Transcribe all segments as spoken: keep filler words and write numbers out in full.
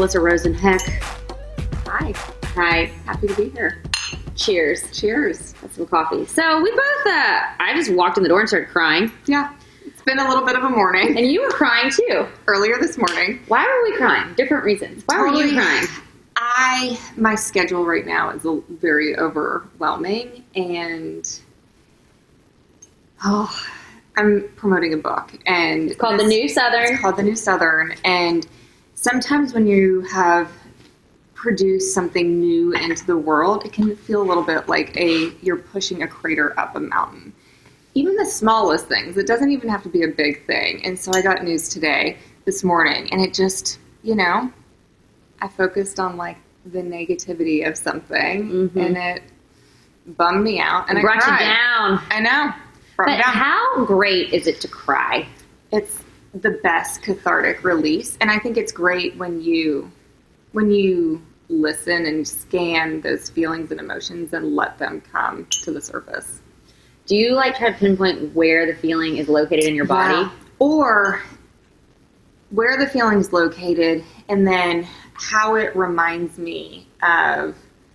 Alyssa Rosenheck. Hi. Hi. Happy to be here. Cheers. Cheers. Got some coffee. So we both, uh, I just walked in the door and started crying. Yeah. It's been a little bit of a morning. And you were crying too. Earlier this morning. Why were we crying? Different reasons. Why totally. were you crying? I, my schedule right now is a, very overwhelming, and oh, I'm promoting a book, and it's called this, The New Southern. It's called The New Southern, and sometimes when you have produced something new into the world, it can feel a little bit like a you're pushing a crater up a mountain. Even the smallest things. It doesn't even have to be a big thing. And so I got news today, this morning, and it just, you know, I focused on like the negativity of something, mm-hmm. and it bummed me out, and it I brought cried. you down. I know. Brought but me down. How great is it to cry? It's the best cathartic release, and I think it's great when you when you listen and scan those feelings and emotions and let them come to the surface. Do you like try to pinpoint where the feeling is located in your body? Yeah. Or where the feeling is located, and then how it reminds me of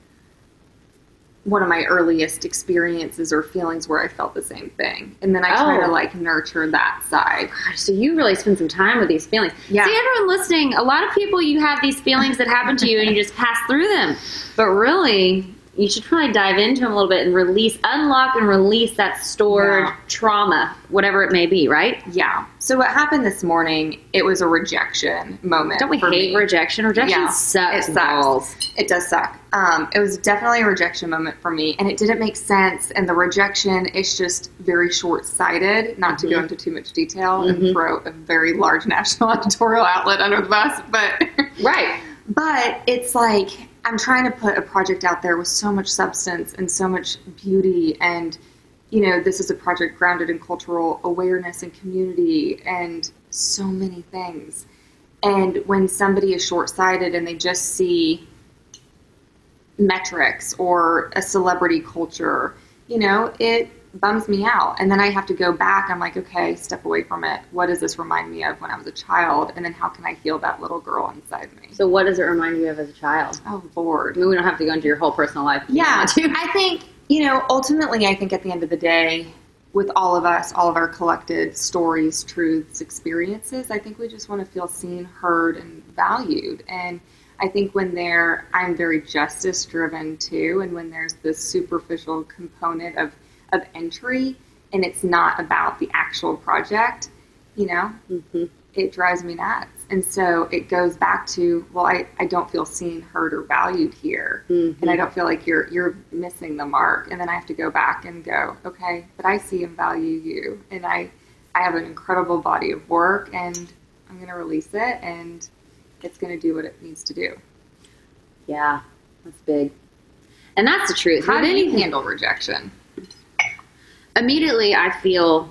one of my earliest experiences or feelings where I felt the same thing. And then I try oh. to like nurture that side. Gosh, so you really spend some time with these feelings. Yeah. See, everyone listening, a lot of people, you have these feelings that happen to you and you just pass through them. But really, you should probably dive into them a little bit and release, unlock and release that stored yeah. trauma, whatever it may be, right? Yeah. So what happened this morning, it was a rejection moment. Don't we for hate me. rejection? Rejection yeah. sucks. It balls. sucks. It does suck. Um, it was definitely a rejection moment for me, and it didn't make sense. And the rejection is just very short-sighted, not mm-hmm. to go into too much detail mm-hmm. and throw a very large national editorial outlet under the bus, but right. But it's like, I'm trying to put a project out there with so much substance and so much beauty, and, you know, this is a project grounded in cultural awareness and community and so many things. And when somebody is short-sighted and they just see metrics or a celebrity culture, you know, it bums me out. And then I have to go back. I'm like, okay, step away from it. What does this remind me of when I was a child? And then how can I heal that little girl inside me? So what does it remind you of as a child? Oh, Lord. I mean, we don't have to go into your whole personal life. Yeah. I think, you know, ultimately, I think at the end of the day, with all of us, all of our collected stories, truths, experiences, I think we just want to feel seen, heard, and valued. And I think when there, I'm very justice driven too. And when there's this superficial component of of entry, and it's not about the actual project, you know, mm-hmm. it drives me nuts. And so it goes back to, well, I, I don't feel seen, heard, or valued here. Mm-hmm. And I don't feel like you're you're missing the mark. And then I have to go back and go, okay, but I see and value you. And I, I have an incredible body of work, and I'm going to release it, and it's going to do what it needs to do. Yeah, that's big. And that's the truth. How do you handle rejection? Immediately, I feel,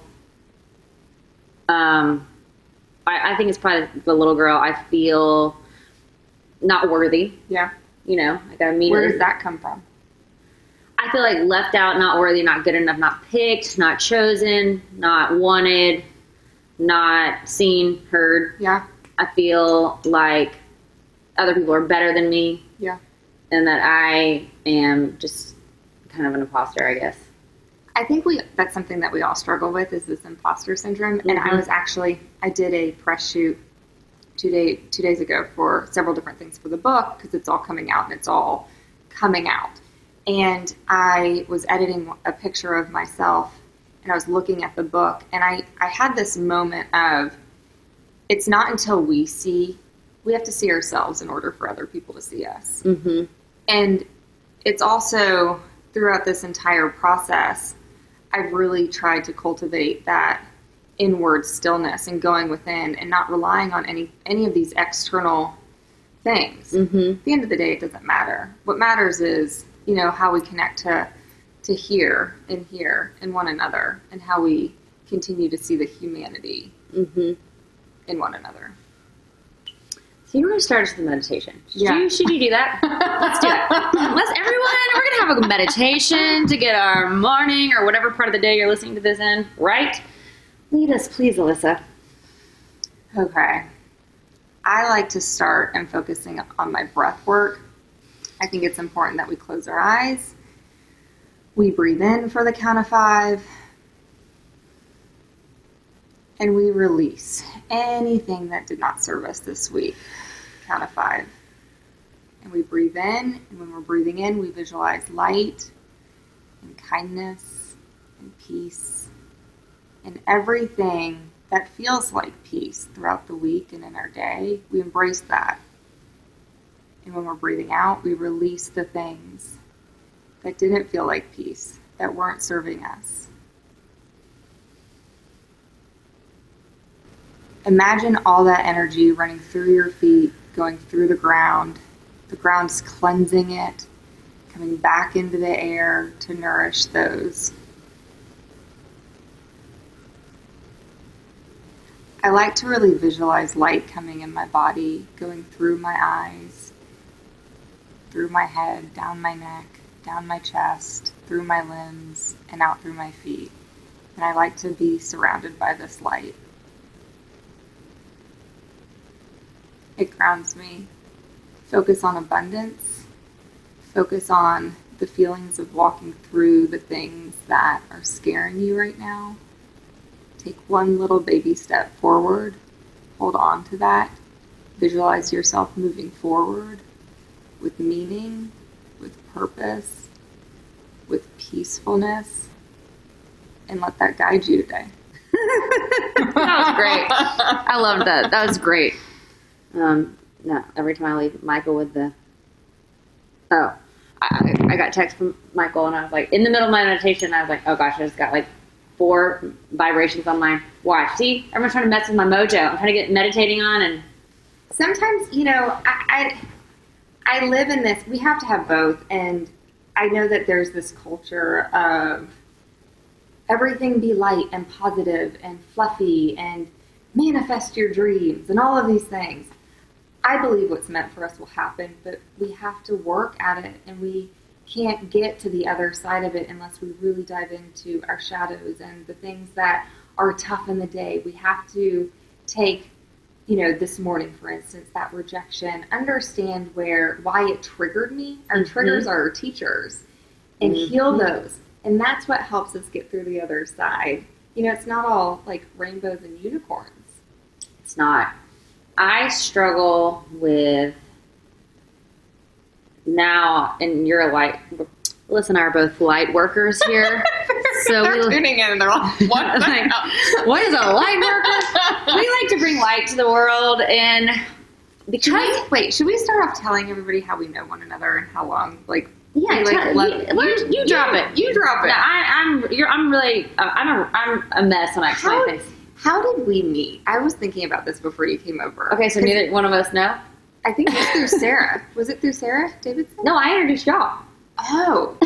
um, I, I think it's probably the little girl. I feel not worthy. Yeah. You know, like I immediately. Where does that come from? I feel like left out, not worthy, not good enough, not picked, not chosen, not wanted, not seen, heard. Yeah. I feel like other people are better than me. Yeah. And that I am just kind of an imposter, I guess. I think we that's something that we all struggle with, is this imposter syndrome. Mm-hmm. And I was actually, I did a press shoot two, day, two days ago for several different things for the book, because it's all coming out and it's all coming out. And I was editing a picture of myself, and I was looking at the book, and I, I had this moment of, it's not until we see, we have to see ourselves in order for other people to see us. Mm-hmm. And it's also, throughout this entire process, I've really tried to cultivate that inward stillness and going within and not relying on any, any of these external things. Mm-hmm. At the end of the day, it doesn't matter. What matters is, you know, how we connect to, to here and here in one another, and how we continue to see the humanity mm-hmm. in one another. So you want to start us with meditation. Should, yeah. you, should you do that? Let's do that. Let's, everyone, we're going to have a meditation to get our morning or whatever part of the day you're listening to this in, right? Lead us, please, Alyssa. Okay. I like to start and focusing on my breath work. I think it's important that we close our eyes. We breathe in for the count of five. And we release anything that did not serve us this week. Count of five. And we breathe in, and when we're breathing in, we visualize light and kindness and peace and everything that feels like peace throughout the week and in our day. We embrace that. And when we're breathing out, we release the things that didn't feel like peace, that weren't serving us. Imagine all that energy running through your feet, going through the ground. The ground's cleansing it, coming back into the air to nourish those. I like to really visualize light coming in my body, going through my eyes, through my head, down my neck, down my chest, through my limbs, and out through my feet. And I like to be surrounded by this light. It grounds me. Focus on abundance. Focus on the feelings of walking through the things that are scaring you right now. Take one little baby step forward. Hold on to that. Visualize yourself moving forward with meaning, with purpose, with peacefulness, and let that guide you today. That was great. I loved that. That was great. Um, no, every time I leave Michael with the, oh, I, I got text from Michael and I was like, in the middle of my meditation, I was like, oh gosh, I just got like four vibrations on my watch. See, everyone's trying to mess with my mojo. I'm trying to get meditating on, and sometimes, you know, I, I, I live in this, we have to have both, and I know that there's this culture of everything be light and positive and fluffy and manifest your dreams and all of these things. I believe what's meant for us will happen, but we have to work at it, and we can't get to the other side of it unless we really dive into our shadows and the things that are tough in the day. We have to take, you know, this morning, for instance, that rejection, understand where, why it triggered me. Our mm-hmm. triggers are our teachers, and mm-hmm. heal those. And that's what helps us get through the other side. You know, it's not all like rainbows and unicorns. It's not. I struggle with now, and you're a light, Alyssa and I are both light workers here. So they're we, tuning in and they're like, what? Like, what is a light worker? We like to bring light to the world, and because... Should we, wait, should we start off telling everybody how we know one another and how long, like... Yeah, like, tell, let, you, you, you drop you, it. You drop it. No, I, I'm. You're. I'm really. Uh, I'm a. I'm a mess when I explain how, things. How did we meet? I was thinking about this before you came over. Okay, so neither one of us know. I think it was through Sarah. Was it through Sarah Davidson? No, I introduced y'all. Oh.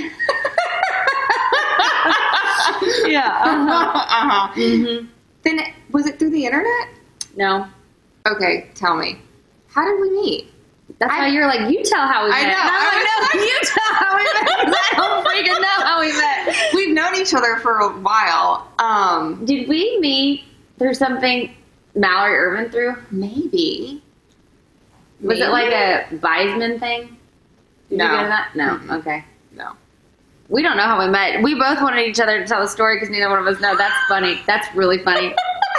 Yeah. Uh-huh. uh-huh. Mm-hmm. Then was it through the internet? No. Okay, tell me. How did we meet? That's I, why you're like, you tell how we I met. know. No, I no, you tell how we met. I don't freaking know how we met. We've known each other for a while. Um, Did we meet through something Mallory Irvin threw? Maybe. Was Maybe. it like a Weisman thing? Did No. you get that? No. Mm-mm. Okay. No. We don't know how we met. We both wanted each other to tell the story because neither one of us know. That's funny. That's really funny.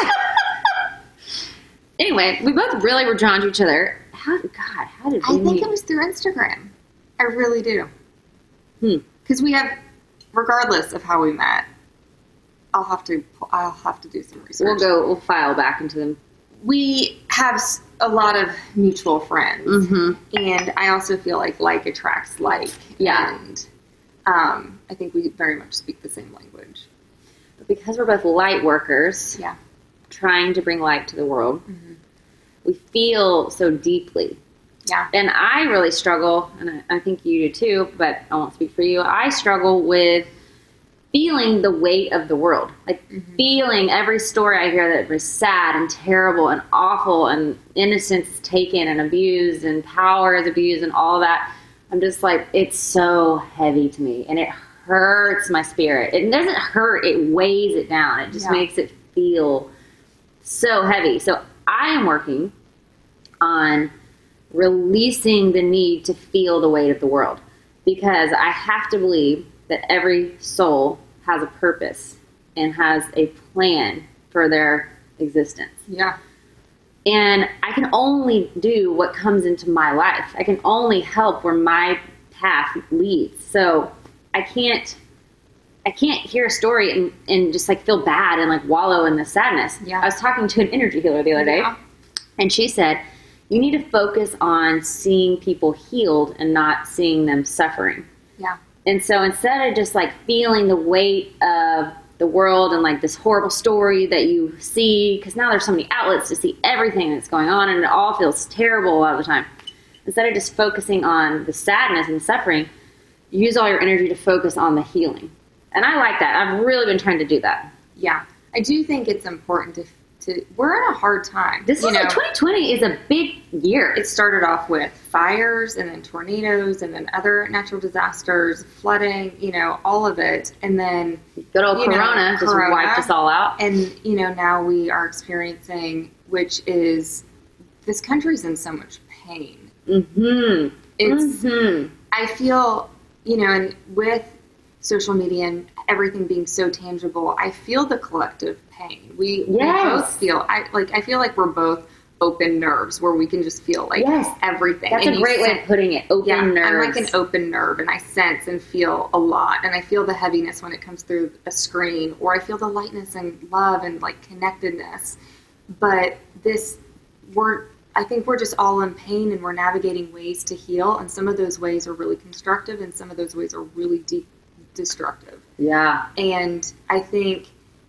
Anyway, we both really were drawn to each other. How, God, how did we I think meet? it was through Instagram. I really do. Hmm. Because we have, regardless of how we met, I'll have to. I'll have to do some research. We'll go. We'll file back into them. We have s- a lot of mutual friends, Mm-hmm. and I also feel like like attracts like. Yeah. And um, I think we very much speak the same language. But because we're both light workers, Yeah. trying to bring light to the world, Mm-hmm. we feel so deeply. Yeah. And I really struggle, and I, I think you do too, but I won't speak for you. I struggle with feeling the weight of the world. Like Mm-hmm. feeling every story I hear that was sad and terrible and awful and innocence is taken and abused and power is abused and all that. I'm just like, it's so heavy to me and it hurts my spirit. It doesn't hurt, it weighs it down. It just Yeah. makes it feel so heavy. So I am working on releasing the need to feel the weight of the world, because I have to believe that every soul has a purpose and has a plan for their existence. Yeah. And I can only do what comes into my life. I can only help where my path leads. So I can't I can't hear a story and, and just like feel bad and like wallow in the sadness. Yeah. I was talking to an energy healer the other day, Yeah. and she said, you need to focus on seeing people healed and not seeing them suffering. Yeah. And so instead of just like feeling the weight of the world and like this horrible story that you see, because now there's so many outlets to see everything that's going on, and it all feels terrible a lot of the time. Instead of just focusing on the sadness and the suffering, you use all your energy to focus on the healing. And I like that. I've really been trying to do that. Yeah. I do think it's important to, to we're in a hard time. This you is know, like twenty twenty is a big year. it started off with fires and then tornadoes and then other natural disasters, flooding, you know, all of it. And then Good old you know, Corona just Corona. wiped us all out. And, you know, now we are experiencing, which is, this country's in so much pain. Mm-hmm. It's, mm-hmm. I feel, you know, and with social media and everything being so tangible, I feel the collective pain. We, Yes. we both feel, I like, I feel like we're both open nerves where we can just feel like Yes. everything. That's And a you great way sense- of putting it. Open yeah, nerves. I'm like an open nerve, and I sense and feel a lot, and I feel the heaviness when it comes through a screen, or I feel the lightness and love and like connectedness. But this, we're, I think we're just all in pain, and we're navigating ways to heal, and some of those ways are really constructive, and some of those ways are really deep destructive. Yeah. And I think,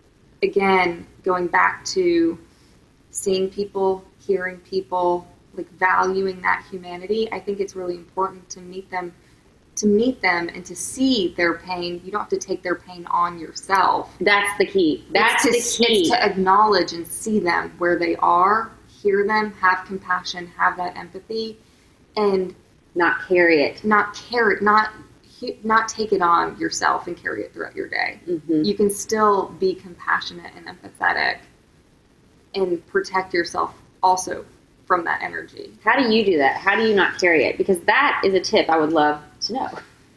again, going back to seeing people, hearing people, like valuing that humanity, I think it's really important to meet them, to meet them and to see their pain. You don't have to take their pain on yourself. That's the key. That's It's the to, key. It's to acknowledge and see them where they are, hear them, have compassion, have that empathy, and Not carry it. not carry, not not take it on yourself and carry it throughout your day. Mm-hmm. You can still be compassionate and empathetic and protect yourself also from that energy. How do you do that? How do you not carry it? Because that is a tip I would love to know.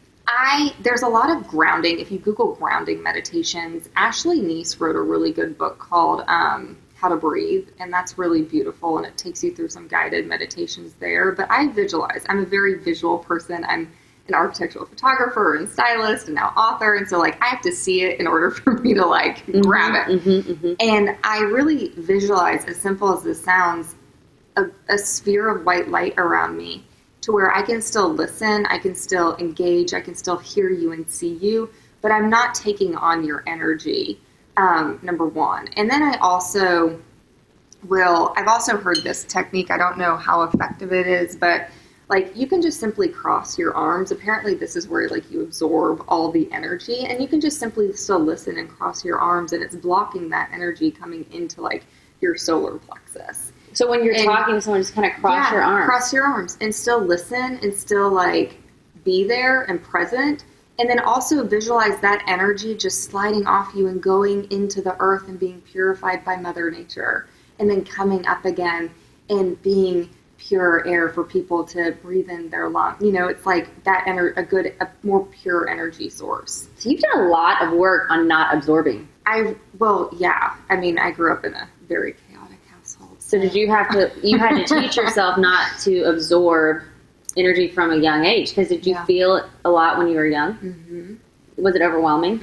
I there's a lot of grounding. If you Google grounding meditations, Ashley Neese wrote a really good book called um, How to Breathe, and that's really beautiful, and it takes you through some guided meditations there. But I visualize. I'm a very visual person. I'm an architectural photographer and stylist and now author, and so like I have to see it in order for me to like Mm-hmm, grab it. mm-hmm, mm-hmm. And I really visualize, as simple as this sounds, a, a sphere of white light around me to where I can still listen, I can still engage, I can still hear you and see you, but I'm not taking on your energy, um, number one. And then I also will, I've also heard this technique, I don't know how effective it is, but like you can just simply cross your arms. Apparently this is where like you absorb all the energy, and you can just simply still listen and cross your arms, and it's blocking that energy coming into like your solar plexus. So when you're And- talking to someone, just kind of cross Yeah, your arms. cross your arms and still listen and still like be there and present. And then also visualize that energy just sliding off you and going into the earth and being purified by Mother Nature, and then coming up again and being pure air for people to breathe in their lungs. You know, it's like that ener- a good, a more pure energy source. So you've done a lot of work on not absorbing. I, well, yeah. I mean, I grew up in a very chaotic household. So did you have to, you had to teach yourself not to absorb energy from a young age? Because did you Yeah. feel it a lot when you were young? Mm-hmm. Was it overwhelming?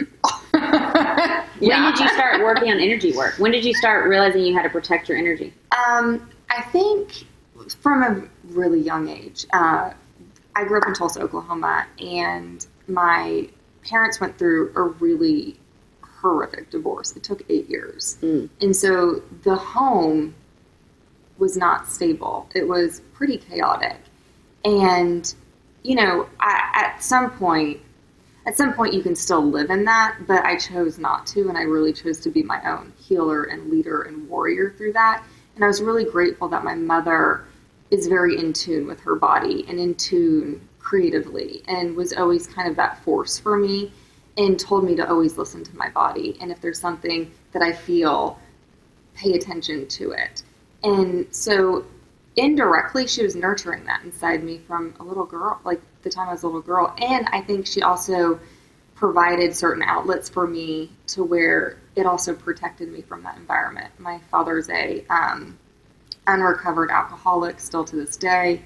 Mm-hmm. When did you start working on energy work? When did you start realizing you had to protect your energy? Um, I think from a really young age. Uh, I grew up in Tulsa, Oklahoma, and my parents went through a really horrific divorce. It took eight years. Mm. And so the home was not stable. It was pretty chaotic. And, you know, I, at some point, at some point you can still live in that, but I chose not to, and I really chose to be my own healer and leader and warrior through that. And I was really grateful that my mother is very in tune with her body and in tune creatively, and was always kind of that force for me, and told me to always listen to my body. And if there's something that I feel, pay attention to it. And so, indirectly, she was nurturing that inside me from a little girl, like the time I was a little girl. And I think she also provided certain outlets for me to where it also protected me from that environment. My father's a um, unrecovered alcoholic still to this day.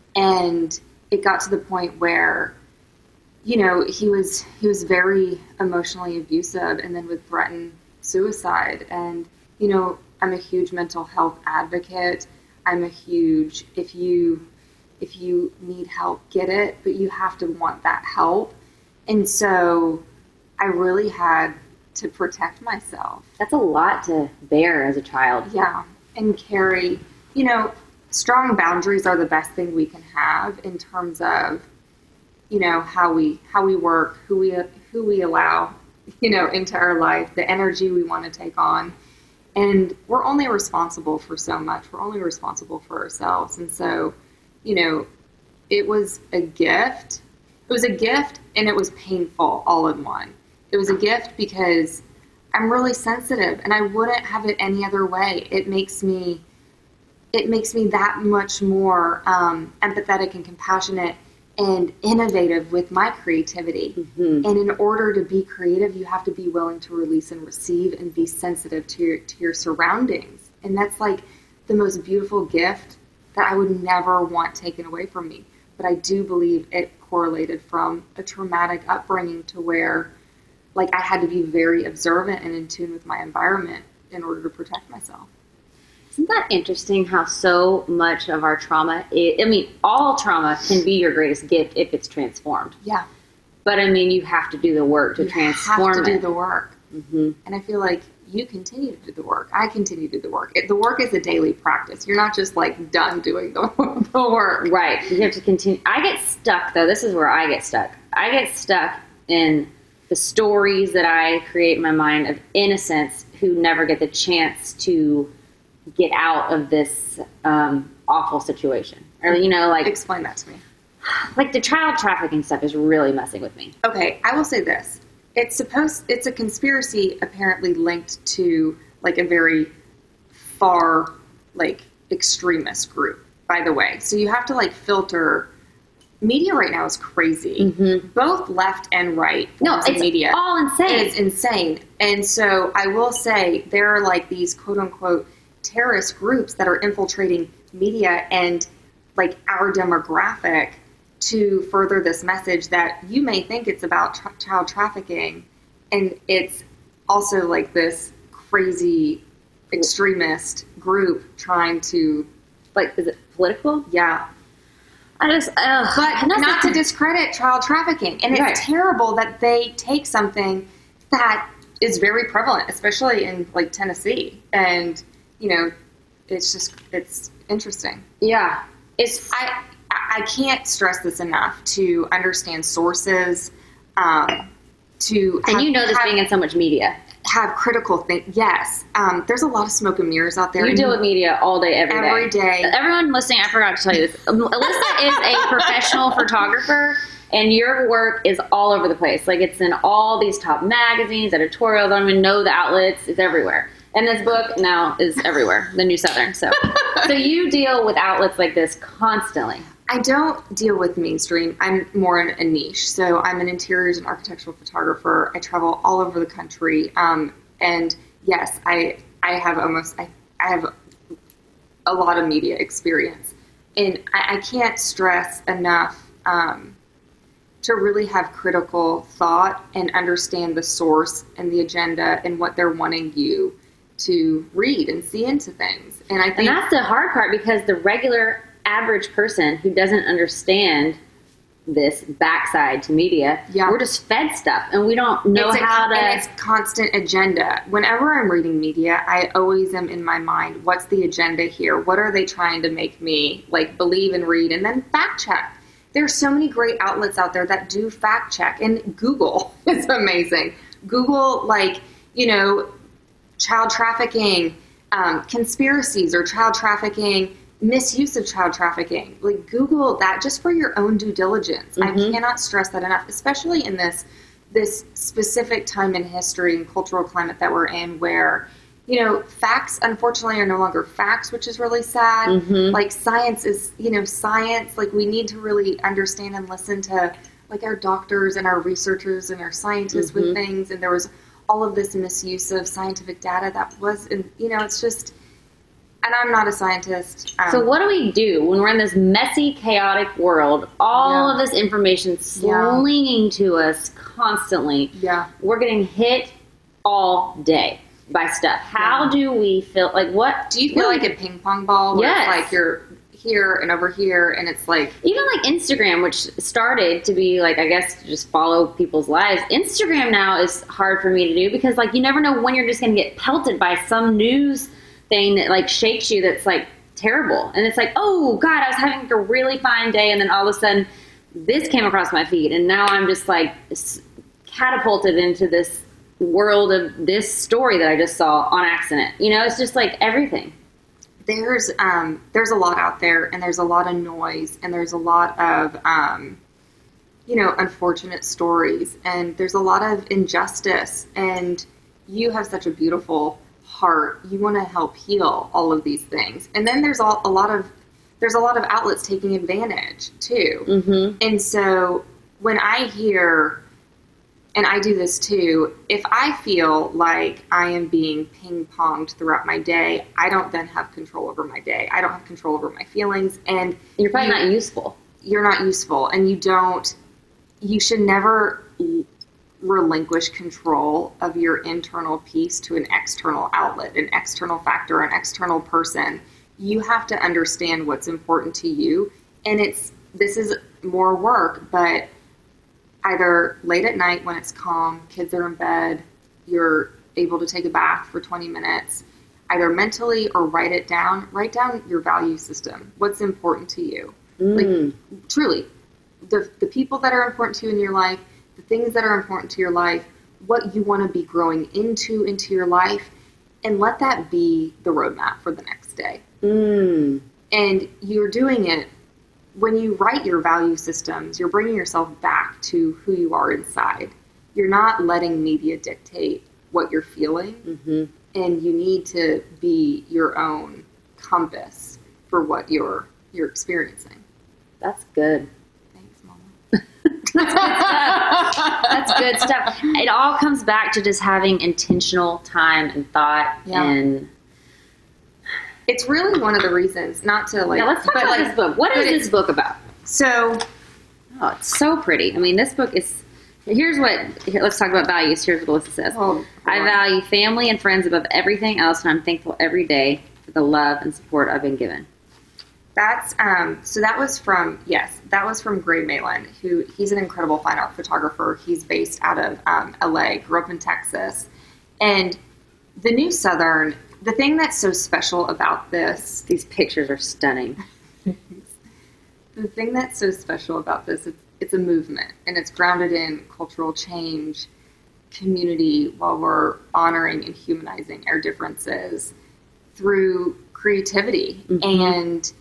And it got to the point where, you know, he was, he was very emotionally abusive and then would threaten suicide. And, you know, I'm a huge mental health advocate. I'm a huge, if you, if you need help, get it, but you have to want that help. And so I really had to protect myself. That's a lot to bear as a child. Yeah. And carry, you know, strong boundaries are the best thing we can have in terms of, you know, how we, how we work, who we, who we allow, you know, into our life, the energy we want to take on. And we're only responsible for so much. We're only responsible for ourselves. And so, you know, it was a gift. It was a gift and it was painful all in one. It was a gift because I'm really sensitive and I wouldn't have it any other way. It makes me, it makes me that much more um, empathetic and compassionate and innovative with my creativity. Mm-hmm. And in order to be creative, you have to be willing to release and receive and be sensitive to your, to your surroundings. And that's like the most beautiful gift that I would never want taken away from me. But I do believe it correlated from a traumatic upbringing to where, like, I had to be very observant and in tune with my environment in order to protect myself. Isn't that interesting how so much of our trauma, is, I mean, all trauma can be your greatest gift if it's transformed. Yeah. But, I mean, you have to do the work to you transform it. You have to do the work. Mm-hmm. And I feel like you continue to do the work. I continue to do the work. It, the work is a daily practice. You're not just, like, done doing the, the work. Right. You have to continue. I get stuck, though. This is where I get stuck. I get stuck in the stories that I create in my mind of innocents who never get the chance to get out of this um, awful situation. Or, you know, like... Explain that to me. Like, the child trafficking stuff is really messing with me. Okay, I will say this. It's supposed... It's a conspiracy apparently linked to, like, a very far, like, extremist group, by the way. So you have to, like, filter... Media right now is crazy. Mm-hmm. Both left and right no, it's media all insane. It's insane. And so I will say there are, like, these quote-unquote terrorist groups that are infiltrating media and, like, our demographic to further this message that you may think it's about tra- child trafficking, and it's also, like, this crazy extremist group trying to, like, is it political? Yeah. I just, uh, but not to discredit child trafficking. And it's right. terrible that they take something that is very prevalent, especially in, like, Tennessee. And, you know, it's just, it's interesting. Yeah. It's, I, I can't stress this enough to understand sources, um, to and have, you know this have, being in so much media. Have critical think. Yes. Um, there's a lot of smoke and mirrors out there. You deal with media all day, every, every day. Every day. Everyone listening, I forgot to tell you this. Alyssa is a professional photographer, and your work is all over the place. Like, it's in all these top magazines, editorials. I don't even know the outlets. It's everywhere. And this book now is everywhere, The New Southern. So, so you deal with outlets like this constantly. I don't deal with mainstream. I'm more in a niche. So I'm an interiors and architectural photographer. I travel all over the country. Um, and yes, I I have almost, I, I have a lot of media experience. And I, I can't stress enough um, to really have critical thought and understand the source and the agenda and what they're wanting you to read and see into things. And I think and that's the hard part, because the regular average person who doesn't understand this backside to media, yeah. we're just fed stuff and we don't know it's how a, to. And it's constant agenda. Whenever I'm reading media, I always am in my mind, what's the agenda here? What are they trying to make me, like, believe and read? And then fact check. There's so many great outlets out there that do fact check. And Google is amazing. Google, like, you know, child trafficking, um, conspiracies or child trafficking, misuse of child trafficking. Like, Google that just for your own due diligence. Mm-hmm. I cannot stress that enough, especially in this this specific time in history and cultural climate that we're in, where you know, facts, unfortunately, are no longer facts, which is really sad. Mm-hmm. Like, science is, you know, science. Like, we need to really understand and listen to, like, our doctors and our researchers and our scientists Mm-hmm. with things. And there was all of this misuse of scientific data that was, and you know, it's just, and I'm not a scientist. Um, So what do we do when we're in this messy, chaotic world? All Yeah. of this information Yeah. slinging to us constantly. Yeah. We're getting hit all day by stuff. How Yeah. do we feel like what? Do you feel what- like a ping pong ball where Yes. it's like you're here and over here, and it's like, Even like Instagram, which started to be like, I guess, to just follow people's lives. Instagram now is hard for me to do because like you never know when you're just going to get pelted by some news thing that like shakes you. That's like terrible, and it's like, oh God, I was having a really fine day, and then all of a sudden this came across my feed, and now I'm just like catapulted into this world of this story that I just saw on accident. You know, it's just like everything. there's um, there's a lot out there, and there's a lot of noise, and there's a lot of um, you know, unfortunate stories, and there's a lot of injustice. And you have such a beautiful heart. You want to help heal all of these things, and then there's all, a lot of there's a lot of outlets taking advantage too. Mm-hmm. And so when I hear, and I do this too, if I feel like I am being ping-ponged throughout my day, I don't then have control over my day. I don't have control over my feelings, and You're probably you- not useful. you're not useful, and you don't, you should never relinquish control of your internal peace to an external outlet, an external factor, an external person. You have to understand what's important to you, and it's, this is more work, but either late at night when it's calm, kids are in bed, you're able to take a bath for twenty minutes, either mentally or write it down. Write down your value system. What's important to you? Mm. Like, truly, the the people that are important to you in your life, the things that are important to your life, what you want to be growing into into your life, and let that be the roadmap for the next day. Mm. And you're doing it when you write your value systems, you're bringing yourself back to who you are inside. You're not letting media dictate what you're feeling, Mm-hmm. and you need to be your own compass for what you're you're experiencing. That's good. Thanks, Mama. That's good stuff. It all comes back to just having intentional time and thought. Yeah. And It's really one of the reasons, not to like. now let's talk but, about like, this book. What but is it's- this book about? So, Oh, it's so pretty. I mean, this book is. Here's what. Here, let's talk about values. Here's what Alyssa says. oh, I value family and friends above everything else, and I'm thankful every day for the love and support I've been given. That's um. So that was from yes, that was from Gray Malin, who he's an incredible fine art photographer. He's based out of um, L A, grew up in Texas, and the New Southern. The thing that's so special about this, These pictures are stunning. the thing that's so special about this, it's, it's a movement, and it's grounded in cultural change, community, while we're honoring and humanizing our differences through creativity. Mhm. And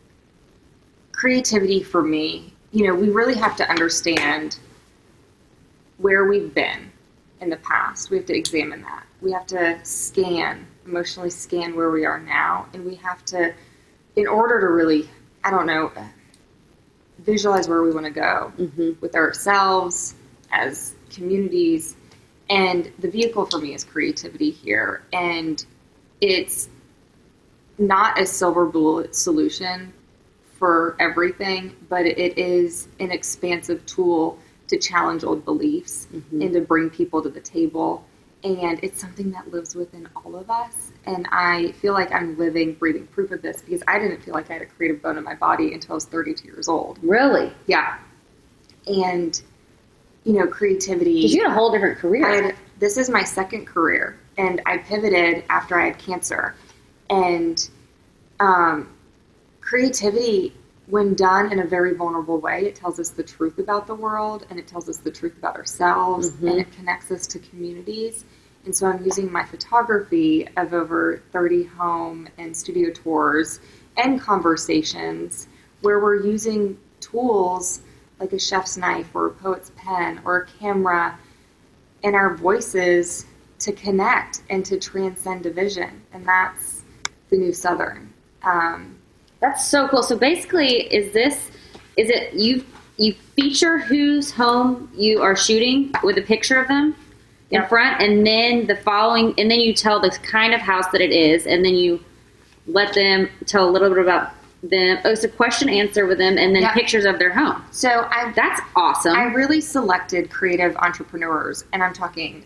creativity for me, you know, we really have to understand where we've been in the past. We have to examine that. We have to scan, emotionally scan where we are now. And we have to, in order to really, I don't know, visualize where we want to go Mm-hmm. with ourselves as communities. And the vehicle for me is creativity here. And it's not a silver bullet solution for everything, but it is an expansive tool to challenge old beliefs Mhm. and to bring people to the table. And it's something that lives within all of us. And I feel like I'm living, breathing proof of this because I didn't feel like I had a creative bone in my body until I was thirty-two years old. Really? Yeah. And, you know, creativity. Because you had a whole different career. I had, this is my second career, and I pivoted after I had cancer. And um, creativity, when done in a very vulnerable way, it tells us the truth about the world, and it tells us the truth about ourselves, Mhm. and it connects us to communities. And so I'm using my photography of over thirty home and studio tours and conversations where we're using tools like a chef's knife or a poet's pen or a camera and our voices to connect and to transcend division. And that's the New Southern. Um, That's so cool. So basically, is this, is it, you you feature whose home you are shooting with a picture of them in Yep. front, and then the following, and then you tell the kind of house that it is, and then you let them tell a little bit about them. Oh, it's a question answer with them, and then Yep. pictures of their home. So I That's awesome. I really selected creative entrepreneurs, and I'm talking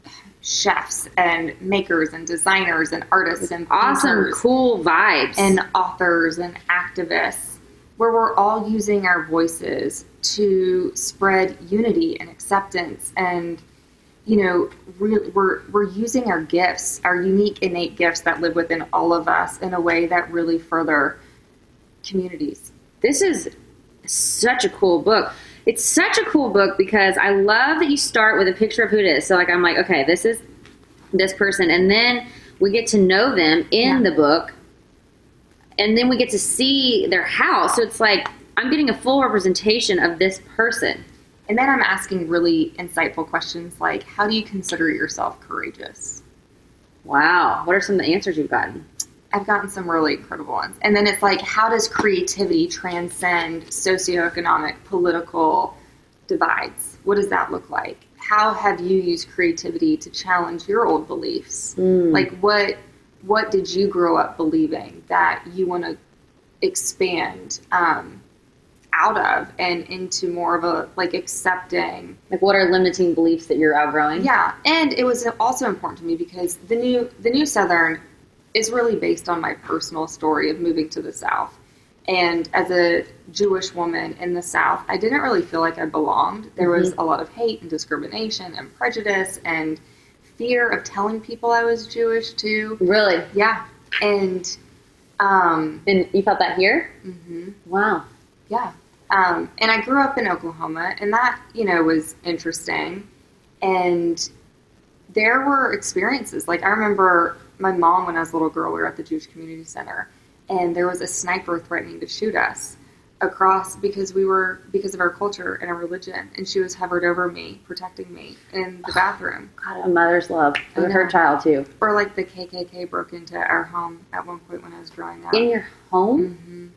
chefs and makers and designers and artists and awesome, painters cool vibes. and authors and activists, where we're all using our voices to spread unity and acceptance. And, you know, re- we're, we're using our gifts, our unique innate gifts that live within all of us in a way that really further communities. This is such a cool book. It's such a cool book because I love that you start with a picture of who it is. So like, I'm like, okay, this is this person. And then we get to know them in Yeah. the book. And then we get to see their house. So it's like, I'm getting a full representation of this person. And then I'm asking really insightful questions like, how do you consider yourself courageous? Wow. What are some of the answers you've gotten? I've gotten some really incredible ones. And then it's like, how does creativity transcend socioeconomic, political divides? What does that look like? How have you used creativity to challenge your old beliefs? Mm. Like, what what did you grow up believing that you want to expand um, out of and into more of a, like, accepting? Like, what are limiting beliefs that you're outgrowing? Yeah, and it was also important to me because the new the New Southern is really based on my personal story of moving to the South. And as a Jewish woman in the South, I didn't really feel like I belonged. There was Mhm. a lot of hate and discrimination and prejudice and fear of telling people I was Jewish too. Really? Yeah. And, um, And you felt that here? mhm, Wow. yeah. Um, and I grew up in Oklahoma, and that, you know, was interesting. And there were experiences. Like, I remember my mom, when I was a little girl, we were at the Jewish Community Center, and there was a sniper threatening to shoot us across because we were, because of our culture and our religion. And she was hovered over me, protecting me in the bathroom. God, a mother's love I for her know. child, too. Or like the K K K broke into our home at one point when I was growing up. In your home? hmm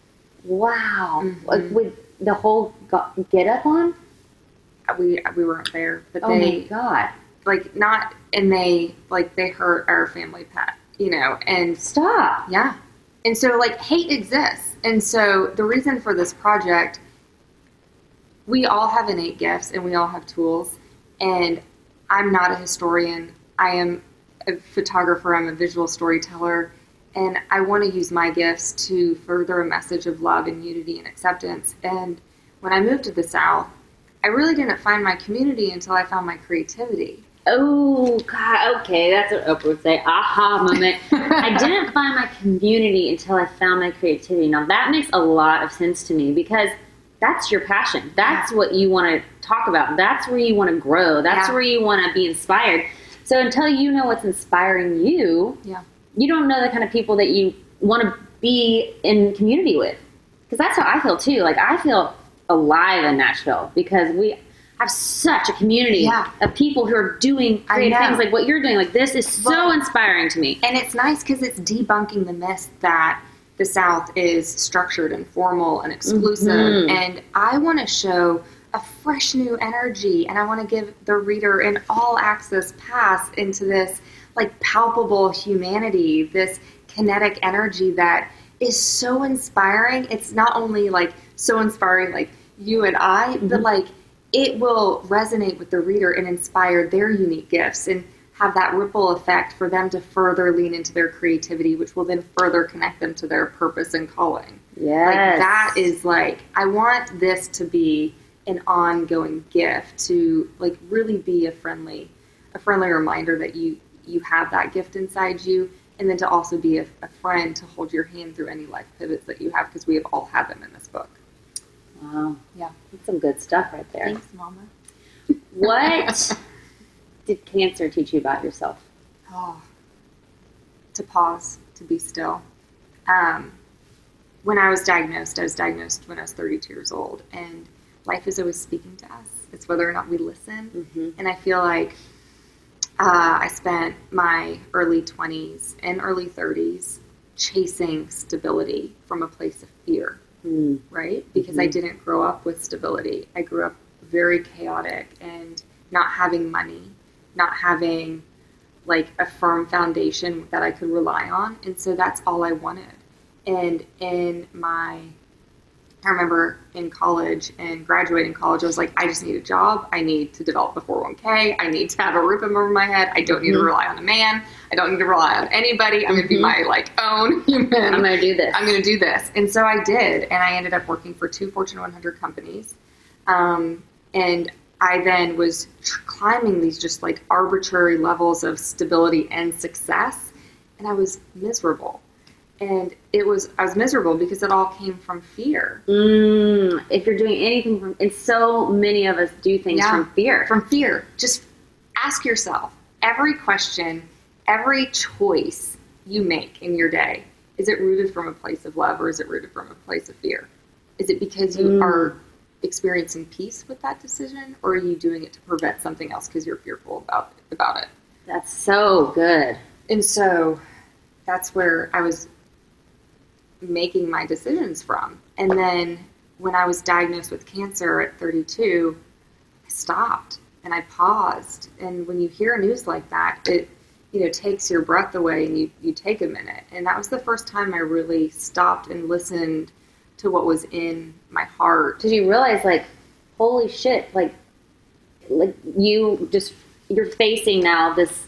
Wow. Mhm. Like, with the whole go- get up on? We, we weren't there, but Oh, they, my God. like, not, and they, like, they hurt our family pet, you know, and Stop. yeah. And so, like, hate exists. And so the reason for this project, we all have innate gifts and we all have tools. And I'm not a historian. I am a photographer. I'm a visual storyteller. And I want to use my gifts to further a message of love and unity and acceptance. And when I moved to the South, I really didn't find my community until I found my creativity. Oh, God. Okay, that's what Oprah would say. Aha moment. I didn't find my community until I found my creativity. Now, that makes a lot of sense to me because that's your passion. That's Yeah. what you want to talk about. That's where you want to grow. That's Yeah. where you want to be inspired. So until you know what's inspiring you, Yeah. you don't know the kind of people that you want to be in community with. Because that's how I feel too. Like, I feel alive in Nashville because we have such a community Yeah. of people who are doing I creative know. things like what you're doing. Like, this is so Well, inspiring to me. And it's nice because it's debunking the myth that the South is structured and formal and exclusive. Mhm. And I want to show a fresh new energy, and I want to give the reader an all access pass into this, like, palpable humanity, this kinetic energy that is so inspiring. It's not only, like, so inspiring, like you and I, Mm-hmm. but, like, it will resonate with the reader and inspire their unique gifts and have that ripple effect for them to further lean into their creativity, which will then further connect them to their purpose and calling. Yes. Like, that is, like, I want this to be an ongoing gift to, like, really be a friendly, a friendly reminder that you, you have that gift inside you, and then to also be a, a friend to hold your hand through any life pivots that you have, because we have all had them in this book. Wow. Yeah. That's some good stuff right there. Thanks, Mama. What did cancer teach you about yourself? Oh, to pause, to be still. Um, when I was diagnosed, I was diagnosed when I was thirty-two years old, and life is always speaking to us. It's whether or not we listen. Mm-hmm. And I feel like uh, I spent my early twenties and early thirties chasing stability from a place of fear, mm. right? Because mm-hmm. I didn't grow up with stability. I grew up very chaotic and not having money, not having like a firm foundation that I could rely on. And so that's all I wanted. And in my, I remember in college and graduating college, I was like, I just need a job. I need to develop a four oh one k. I need to have a roof over my head. I don't need mm-hmm. to rely on a man. I don't need to rely on anybody. I'm going to be my like own human. I'm going to do this. I'm going to do this. And so I did. And I ended up working for two Fortune one hundred companies. Um, and I then was tr- climbing these just like arbitrary levels of stability and success. And I was miserable. And it was, I was miserable because it all came from fear. Mm, if you're doing anything from, and so many of us do things yeah, from fear. From fear. Just ask yourself, every question, every choice you make in your day, is it rooted from a place of love or is it rooted from a place of fear? Is it because you mm. are experiencing peace with that decision, or are you doing it to prevent something else because you're fearful about about it? That's so good. And so that's where I was making my decisions from. And then when I was diagnosed with cancer at thirty-two, I stopped and I paused. And when you hear news like that, it, you know, takes your breath away and you, you take a minute. And that was the first time I really stopped and listened to what was in my heart. Did you realize, like, holy shit, like, like you just, you're facing now this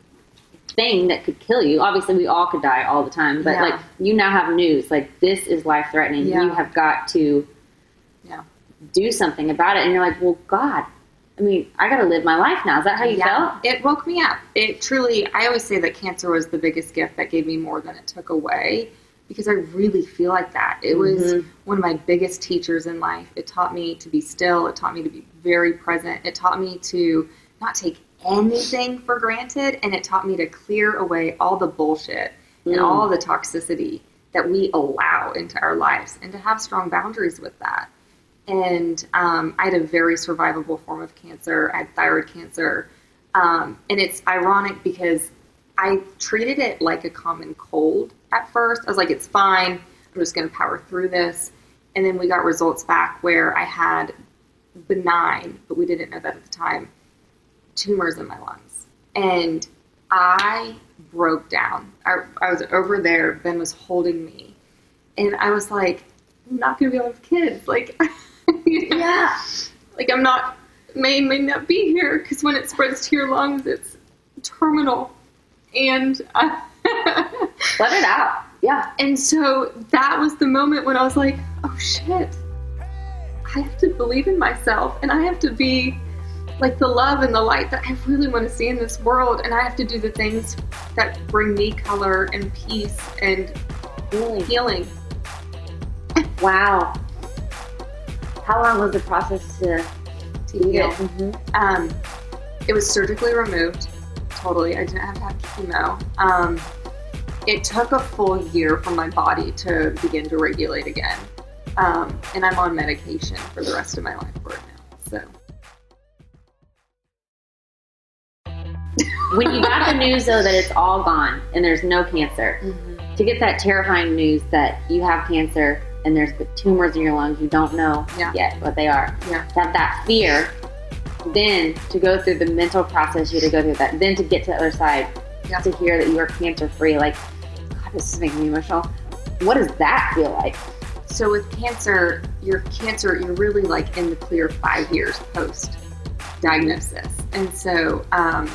thing that could kill you. Obviously, we all could die all the time, but yeah. like, you now have news, like, this is life-threatening. Yeah. You have got to yeah. do something about it. And you're like, well, God, I mean, I got to live my life now. Is that how you yeah. felt? It woke me up. It truly, I always say that cancer was the biggest gift that gave me more than it took away, because I really feel like that. It was mm-hmm. one of my biggest teachers in life. It taught me to be still. It taught me to be very present. It taught me to not take anything for granted, and it taught me to clear away all the bullshit mm. and all the toxicity that we allow into our lives, and to have strong boundaries with that. And um, I had a very survivable form of cancer. I had thyroid cancer. Um, and it's ironic because I treated it like a common cold at first. I was like, it's fine. I'm just going to power through this. And then we got results back where I had benign, but we didn't know that at the time, tumors in my lungs. And I broke down. I, I was over there. Ben was holding me. And I was like, I'm not going to be able to have kids. Like, you know, yeah. Like, I'm not, may, may not be here, because when it spreads to your lungs, it's terminal. And uh, let it out. Yeah. And so that was the moment when I was like, oh shit, I have to believe in myself, and I have to be like the love and the light that I really want to see in this world. And I have to do the things that bring me color and peace and healing. healing. Wow. How long was the process to, to heal? Mm-hmm. Um, it was surgically removed. Totally. I didn't have to have chemo. Um, it took a full year for my body to begin to regulate again. Um, and I'm on medication for the rest of my life for it now. So. When you got the news, though, that it's all gone and there's no cancer, mm-hmm. to get that terrifying news that you have cancer and there's the tumors in your lungs, you don't know yeah. yet what they are. Yeah. To have that fear, then to go through the mental process you had to go through that, then to get to the other side, yeah. to hear that you are cancer-free. Like, God, this is making me emotional. What does that feel like? So with cancer, your cancer, you're really like in the clear five years post-diagnosis. And so um,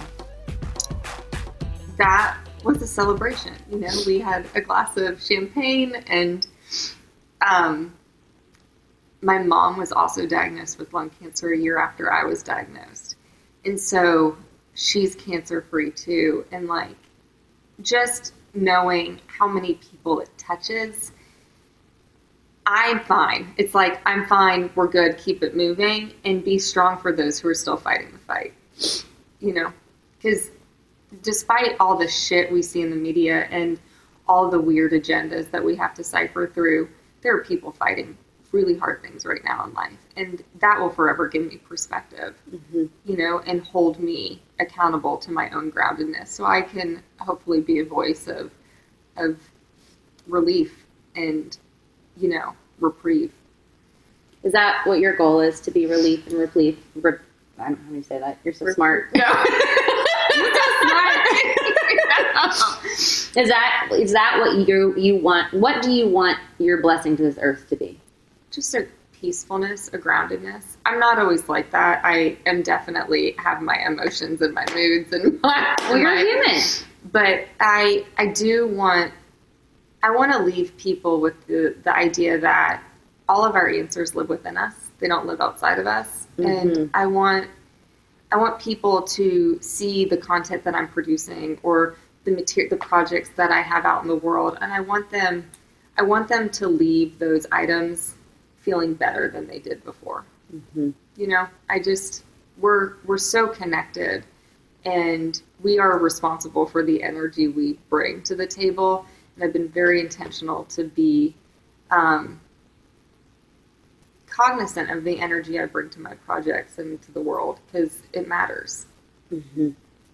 that was a celebration. You know, we had a glass of champagne, and um, my mom was also diagnosed with lung cancer a year after I was diagnosed. And so she's cancer-free too. And like, just knowing how many people it touches, I'm fine. It's like, I'm fine, we're good, keep it moving, and be strong for those who are still fighting the fight. You know, because despite all the shit we see in the media and all the weird agendas that we have to cipher through, there are people fighting really hard things right now in life. And that will forever give me perspective, mm-hmm. you know, and hold me accountable to my own groundedness. So I can hopefully be a voice of, of relief and, you know, reprieve. Is that what your goal is, to be relief and reprieve? Rep- I don't know how you say that. You're so Re- smart. No. You're so smart. Is that is that what you you want? What do you want your blessing to this earth to be? Just a peacefulness, a groundedness. I'm not always like that. I am definitely have my emotions and my moods and my, well, you're my, human. But I I do want I want to leave people with the, the idea that all of our answers live within us. They don't live outside of us. Mm-hmm. And I want I want people to see the content that I'm producing or the material, the projects that I have out in the world, and I want them, I want them to leave those items feeling better than they did before. Mm-hmm. You know, I just we're we're so connected, and we are responsible for the energy we bring to the table. And I've been very intentional to be um, cognizant of the energy I bring to my projects and to the world, because it matters. Mm-hmm.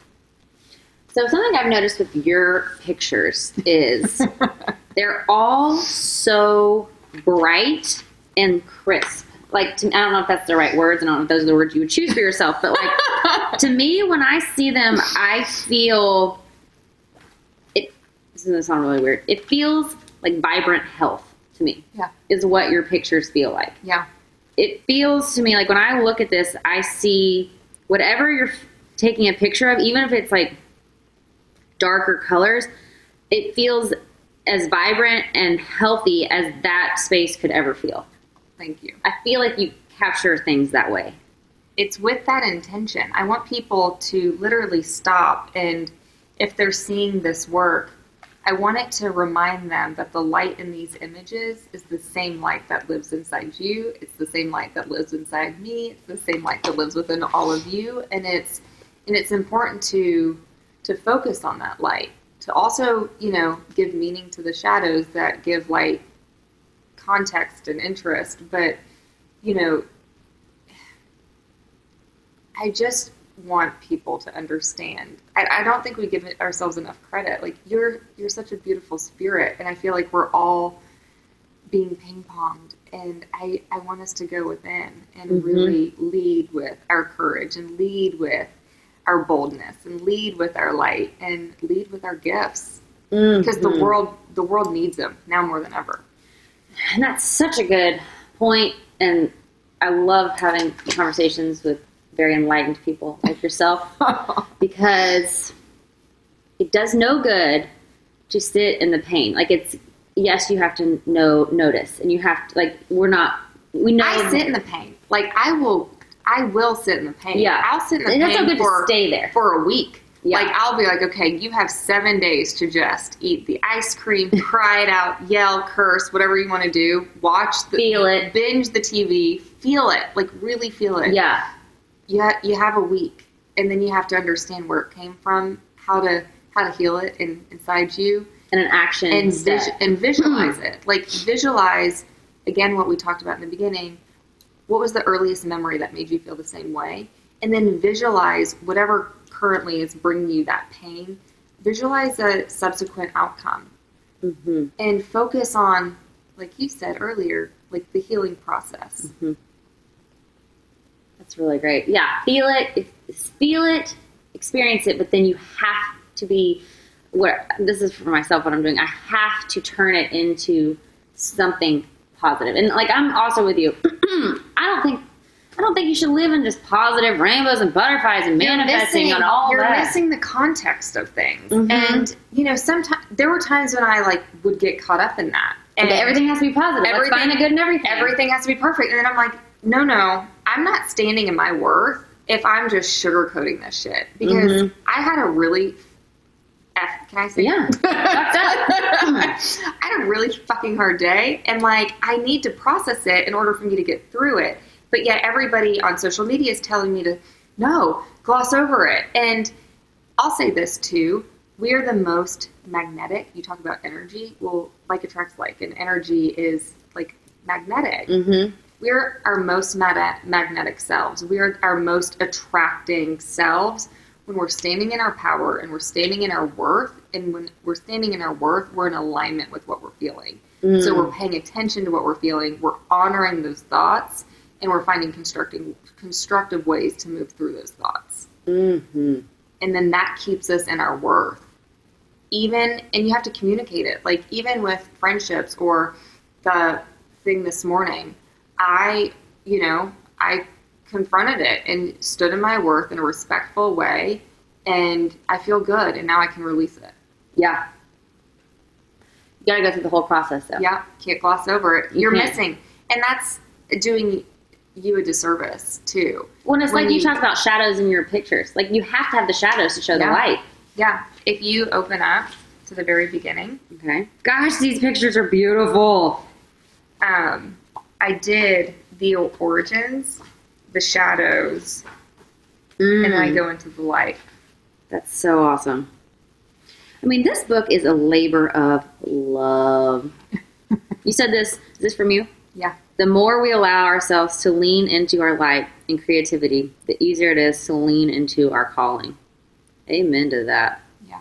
So something I've noticed with your pictures is they're all so bright and crisp. Like, to, I don't know if that's the right words. I don't know if those are the words you would choose for yourself. But, like, to me, when I see them, I feel, it, this is going to sound really weird. It feels like vibrant health to me. Yeah. Is what your pictures feel like. Yeah. It feels to me like when I look at this, I see whatever you're taking a picture of, even if it's like darker colors, it feels as vibrant and healthy as that space could ever feel. Thank you. I feel like you capture things that way. It's with that intention. I want people to literally stop, and if they're seeing this work, I want it to remind them that the light in these images is the same light that lives inside you. It's the same light that lives inside me. It's the same light that lives within all of you. And it's and it's important to to focus on that light. To also, you know, give meaning to the shadows that give light context and interest. But, you know, I just want people to understand. I, I don't think we give ourselves enough credit. Like, you're you're such a beautiful spirit, and I feel like we're all being ping-ponged, and I, I want us to go within and mm-hmm. really lead with our courage, and lead with our boldness, and lead with our light, and lead with our gifts, mm-hmm. because the world the world needs them now more than ever. And that's such a good point, and I love having conversations with very enlightened people like yourself, because it does no good to sit in the pain. Like, it's, yes, you have to know, notice, and you have to, like, we're not, we know. I sit in the pain. Like, I will, I will sit in the pain. Yeah. I'll sit in the and pain that's so good for, to stay there. for a week. Yeah. Like, I'll be like, okay, you have seven days to just eat the ice cream, cry it out, yell, curse, whatever you want to do. Watch the, feel it, binge the T V, feel it, like, really feel it. Yeah. You ha- you have a week, and then you have to understand where it came from, how to how to heal it in, inside you, and an action and vis- and visualize mm. it. Like, visualize again what we talked about in the beginning. What was the earliest memory that made you feel the same way? And then visualize whatever currently is bringing you that pain. Visualize a subsequent outcome, mm-hmm. and focus on, like you said earlier, like the healing process. Mm-hmm. That's really great. Yeah, feel it, feel it, experience it, but then you have to be, what, this is for myself what I'm doing, I have to turn it into something positive. And, like, I'm also with you. I don't think I don't think you should live in just positive rainbows and butterflies and you're manifesting missing, on all you're that. You're missing the context of things. Mm-hmm. And, you know, sometimes there were times when I, like, would get caught up in that. And okay, everything has to be positive. Let's find the good in everything. Everything has to be perfect. And then I'm like, no, no, I'm not standing in my worth if I'm just sugarcoating this shit. Because mm-hmm. I had a really, F, can I say? Yeah. I had a really fucking hard day. And, like, I need to process it in order for me to get through it. But yet everybody on social media is telling me to, no, gloss over it. And I'll say this, too. We are the most magnetic. You talk about energy. Well, like attracts like. And energy is, like, magnetic. Mm-hmm. We're our most meta- magnetic selves. We are our most attracting selves when we're standing in our power and we're standing in our worth. And when we're standing in our worth, we're in alignment with what we're feeling. Mm. So we're paying attention to what we're feeling. We're honoring those thoughts, and we're finding constructing constructive ways to move through those thoughts. Mm-hmm. And then that keeps us in our worth. Even, and you have to communicate it. Like even with friendships or the thing this morning, I, you know, I confronted it and stood in my worth in a respectful way, and I feel good, and now I can release it. Yeah. You gotta go through the whole process, though. Yeah, can't gloss over it. You You're can't. missing, and that's doing you a disservice, too. Well, it's When like you, you- talked about shadows in your pictures. Like, you have to have the shadows to show the Yeah. light. Yeah, if you open up to the very beginning, Okay. Gosh, these pictures are beautiful. um, I did the origins, the shadows, Mm. and then I go into the light. That's so awesome. I mean, this book is a labor of love. You said this. Is this from you? Yeah. The more we allow ourselves to lean into our light and creativity, the easier it is to lean into our calling. Amen to that. Yeah.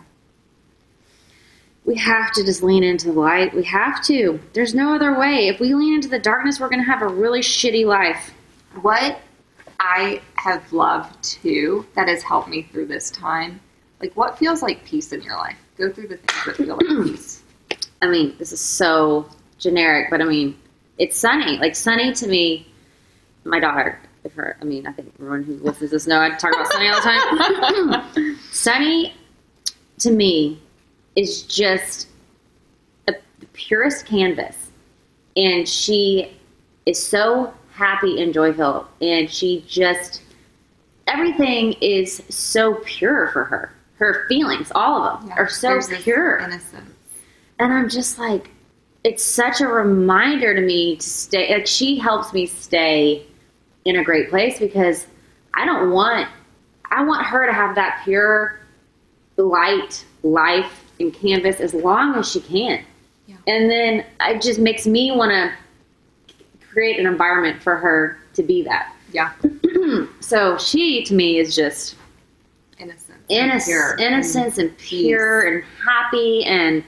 We have to just lean into the light. We have to. There's no other way. If we lean into the darkness, we're going to have a really shitty life. What I have loved too that has helped me through this time, like what feels like peace in your life? Go through the things that feel like peace. I mean, this is so generic, but I mean, it's Sunny. Like, Sunny to me, my daughter, if her, I mean, I think everyone who listens to this know I talk about Sunny all the time. Sunny, to me, is just a, the purest canvas. And she is so happy and joyful. And she just, everything is so pure for her. Her feelings, all of them, Yeah. are so There's this pure. innocence. And I'm just like, it's such a reminder to me to stay, like, she helps me stay in a great place, because I don't want, I want her to have that pure light, life, and canvas as long as she can. Yeah. And then it just makes me want to create an environment for her to be that. Yeah. So she, to me, is just Innocence. Innoc- Pure. innocence and, pure and happy, and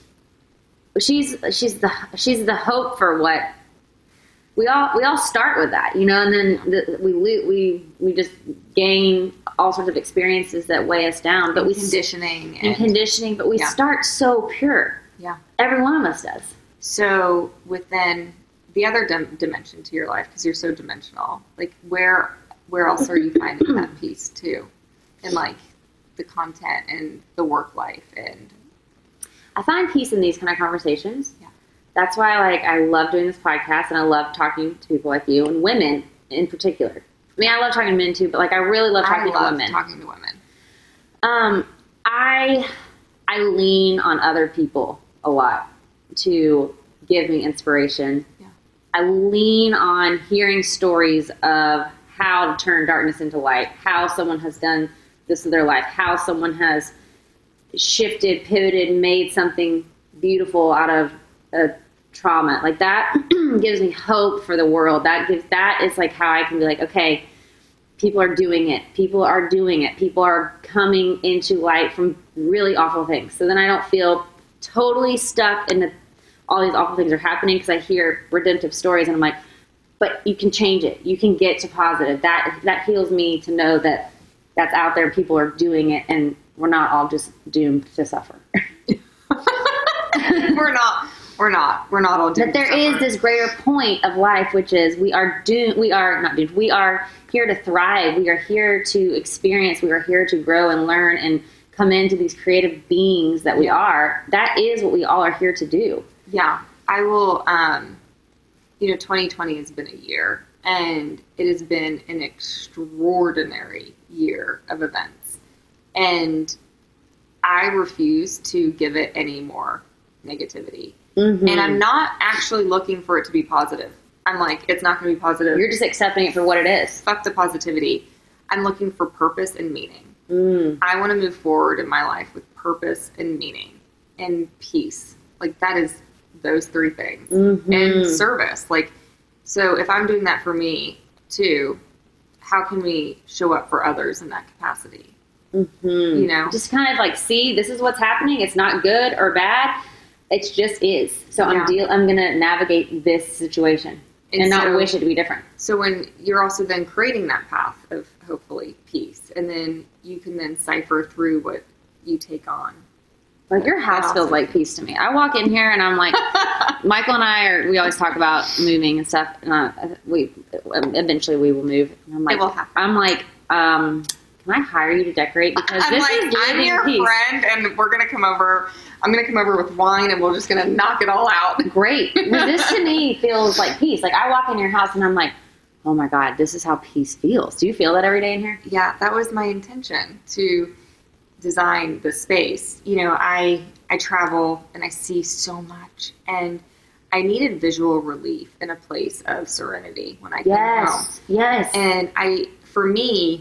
she's she's the she's the hope for what we all we all start with, that, you know, and then the, we we we just gain all sorts of experiences that weigh us down, but And we conditioning and and conditioning, but we Yeah. start so pure. yeah. Every one of us does. So within the other dim- dimension to your life, because you're so dimensional, like where where else are you finding that peace too, in like the content and the work life and I find peace in these kind of conversations. Yeah. That's why, like, I love doing this podcast, and I love talking to people like you, and women in particular. I mean, I love talking to men too, but like, I really love talking I love to women. talking to women. Um, I I lean on other people a lot to give me inspiration. Yeah. I lean on hearing stories of how to turn darkness into light, how someone has done this in their life, how someone has shifted, pivoted, made something beautiful out of a trauma. Like, that gives me hope for the world. That gives, that is like how I can be like, okay, people are doing it. People are doing it. People are coming into light from really awful things. So then I don't feel totally stuck in the, all these awful things are happening, because I hear redemptive stories and I'm like, but you can change it. You can get to positive. That, that heals me to know that that's out there. People are doing it, and we're not all just doomed to suffer. we're not. We're not. We're not all doomed. But there to is suffer. this greater point of life, which is we are doomed. We are not doomed. We are here to thrive. We are here to experience. We are here to grow and learn and come into these creative beings that we Yeah. are. That is what we all are here to do. Yeah, I will. Um, you know, twenty twenty has been a year, and it has been an extraordinary year of events. And I refuse to give it any more negativity. Mm-hmm. And I'm not actually looking for it to be positive. I'm like, it's not going to be positive. You're just accepting it for what it is. Fuck the positivity. I'm looking for purpose and meaning. Mm. I want to move forward in my life with purpose and meaning and peace. Like, that is those three things. Mm-hmm. And service. Like, so if I'm doing that for me too, how can we show up for others in that capacity? Mm-hmm. You know? Just kind of like, see, this is what's happening. It's not good or bad. It just is. So Yeah. I'm deal. I'm going to navigate this situation and, And not so- wish it to be different. So when you're also then creating that path of hopefully peace, and then you can then cipher through what you take on. Like your house That feels also- like peace to me. I walk in here and I'm like, Michael and I are. We always talk about moving and stuff. And uh, we eventually we will move. And I'm like, It will happen. I'm like, um, can I hire you to decorate because I'm this like, is I'm living your peace. friend, and we're gonna come over. I'm gonna come over with wine, and we're just gonna knock it all out. Great. Well, this to me feels like peace. Like I walk in your house and I'm like, oh my God, this is how peace feels. Do you feel that every day in here? Yeah, that was my intention to design the space. You know, I I travel and I see so much, and I needed visual relief in a place of serenity when I came home. Yes. Yes. And I, for me,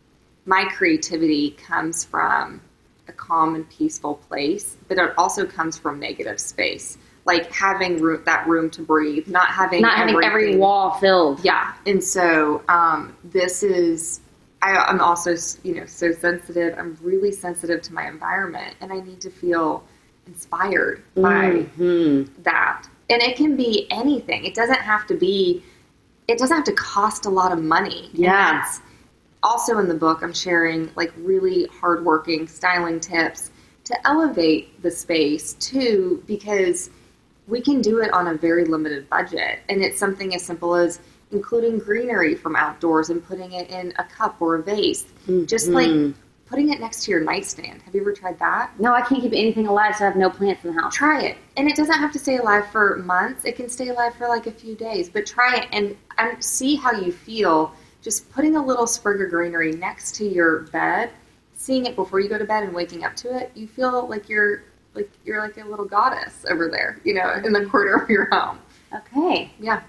my creativity comes from a calm and peaceful place, but it also comes from negative space, like having room, that room to breathe, not having not having every everything- wall filled. Yeah, and so um, this is. I, I'm also, you know, so sensitive. I'm really sensitive to my environment, and I need to feel inspired by Mm-hmm. that. And it can be anything. It doesn't have to be. It doesn't have to cost a lot of money. And Yeah. that's also in the book, I'm sharing like really hardworking styling tips to elevate the space too, because we can do it on a very limited budget. And it's something as simple as including greenery from outdoors and putting it in a cup or a vase. Just like Mhm. putting it next to your nightstand. Have you ever tried that? No, I can't keep anything alive, so I have no plants in the house. Try it. And it doesn't have to stay alive for months. It can stay alive for like a few days. But try it and, and see how you feel just putting a little sprig of greenery next to your bed, seeing it before you go to bed and waking up to it. You feel like you're like you're like a little goddess over there, you know, in the corner of your home. Okay. Yeah.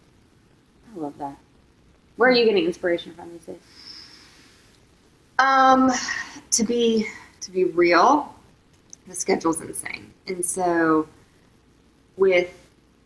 I love that. Where are you getting inspiration from these days? Um, to be to be real, the schedule's insane, and so with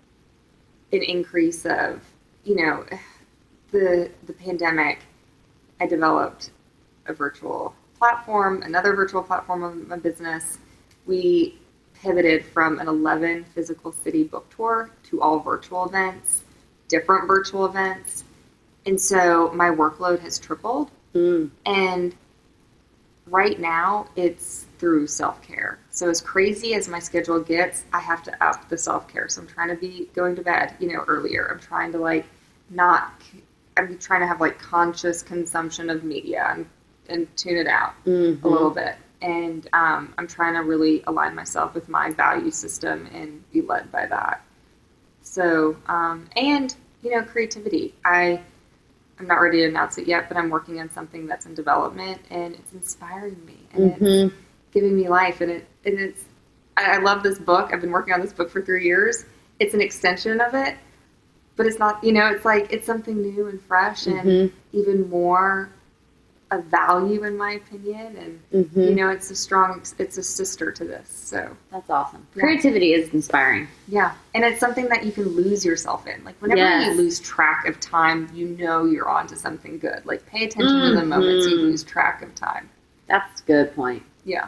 an increase of, you know, the the pandemic, I developed a virtual platform, another virtual platform of my business. We pivoted from an eleven physical city book tour to all virtual events, different virtual events, and so my workload has tripled. Mm. And right now, it's through self-care. So as crazy as my schedule gets, I have to up the self-care. So I'm trying to be going to bed, you know, earlier. I'm trying to like not, I'm trying to have like conscious consumption of media and, and tune it out Mm-hmm. a little bit. And um, I'm trying to really align myself with my value system and be led by that. So, um, and, you know, creativity. I, I'm not ready to announce it yet, but I'm working on something that's in development, and it's inspiring me, and Mm-hmm. it's giving me life. And it, it is, I, I love this book. I've been working on this book for three years. It's an extension of it, but it's not, you know, it's like, it's something new and fresh and Mhm. even more of value, in my opinion. And, Mm-hmm. you know, it's a strong, it's a sister to this. So, That's awesome. Yeah. Creativity is inspiring. yeah. And it's something that you can lose yourself in. Like, whenever Yes. you lose track of time, you know you're on to something good. Like, pay attention to the moments you Mhm. lose track of time. That's a good point. Yeah.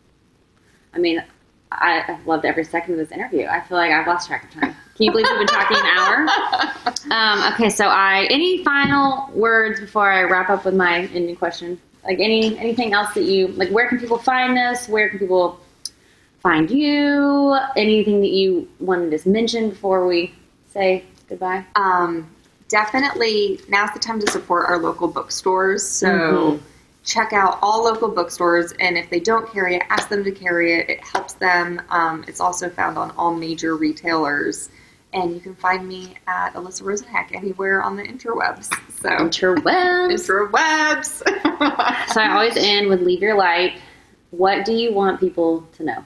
I mean, I, I've loved every second of this interview. I feel like I've lost track of time. Can you believe we've been talking an hour? Um, okay, so I any final words before I wrap up with my ending question? Like any anything else that you like? Where can people find this? Where can people find you? Anything that you wanted to mention before we say goodbye? Um, definitely, now's the time to support our local bookstores. So Mhm. check out all local bookstores, and if they don't carry it, ask them to carry it. It helps them. Um, it's also found on all major retailers. And you can find me at Alyssa Rosenhack anywhere on the interwebs. So Interwebs. interwebs. So I always end with leave your light. What do you want people to know?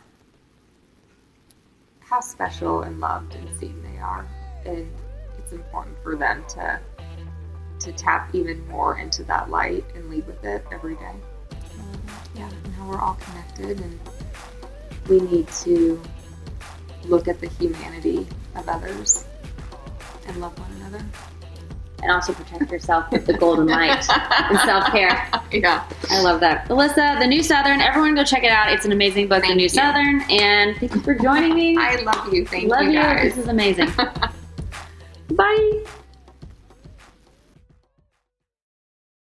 How special and loved and seen they are, and it's important for them to to tap even more into that light and lead with it every day. Yeah, and how we're all connected, and we need to look at the humanity of others and love one another. And also protect yourself with the golden light and self-care. Yeah. I love that. Alyssa, The New Southern, everyone go check it out. It's an amazing book, Thank The New you. Southern. And thank you for joining me. I love you. Thank love you, you. guys. This is amazing. Bye.